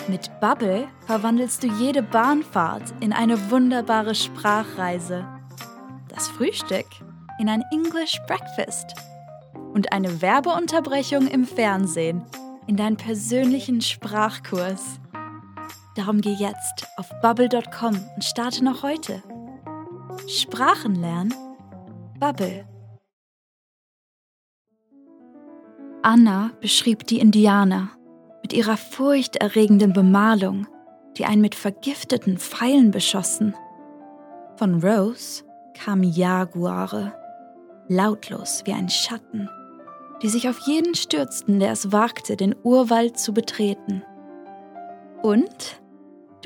Mit Bubble verwandelst du jede Bahnfahrt in eine wunderbare Sprachreise. Das Frühstück in ein English Breakfast. Und eine Werbeunterbrechung im Fernsehen in deinen persönlichen Sprachkurs. Darum geh jetzt auf bubble.com und starte noch heute. Sprachen lernen? Bubble. Anna beschrieb die Indianer mit ihrer furchterregenden Bemalung, die einen mit vergifteten Pfeilen beschossen. Von Rose kamen Jaguare, lautlos wie ein Schatten, die sich auf jeden stürzten, der es wagte, den Urwald zu betreten. Und